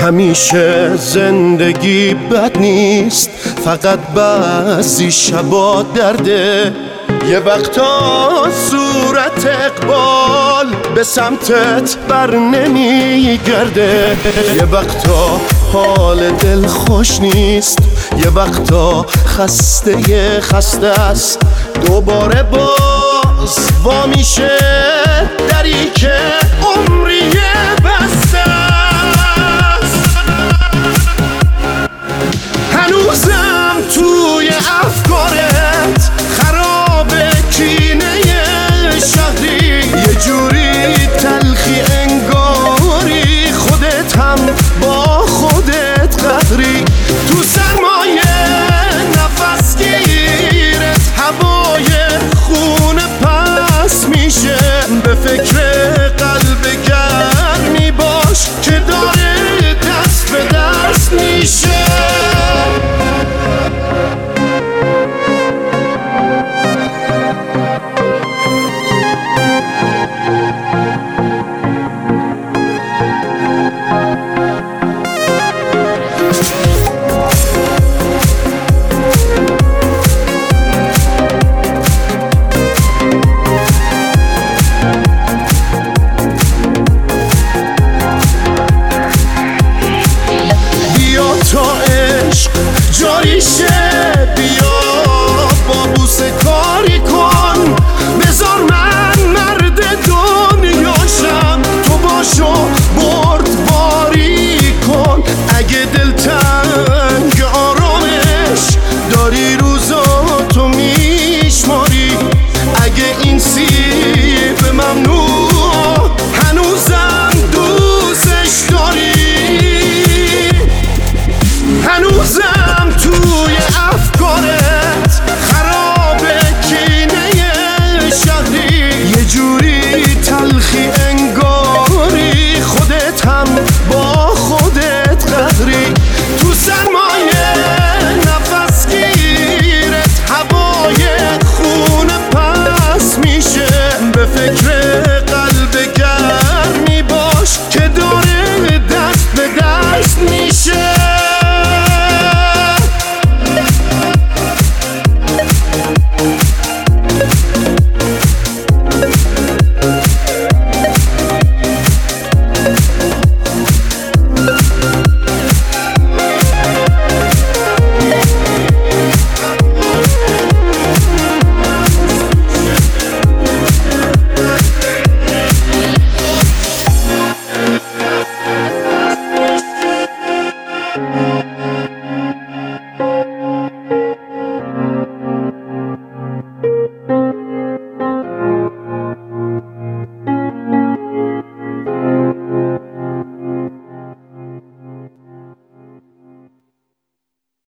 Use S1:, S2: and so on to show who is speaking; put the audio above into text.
S1: همیشه زندگی بد نیست، فقط بعضی شبا درده. یه وقتا صورت اقبال به سمتت بر نمیگرده، یه وقتا حال دل خوش نیست، یه وقتا خسته است. دوباره باز وا میشه دری که عمری بسته است. هنوزم توی افکارت خرابه کینه شهری، یه جوری تلخی انگاری خودت هم با خودت قهری. تو سرمایه نفس گیرت هوای خونه پس میشه، به فکر قلب گرمی باش که داره دست به دست میشه. جاری شه بیا با بوسه کاری کن، بذار من مرد دنیاشم، تو باشو بردباری کن. اگه دلتنگ آرامش داری روزاتو میشماری، اگه این سیب ممنوع هنوزم دوستش داری، هنوزم توی افکارت خرابه کینه شهری، یه جوری تلخی انگاری خودت هم با خودت قهری. تو سرمایه نفس گیرت هوای خونه پس میشه، به فکر قلب گرمی باش که داره دست به دست میشه.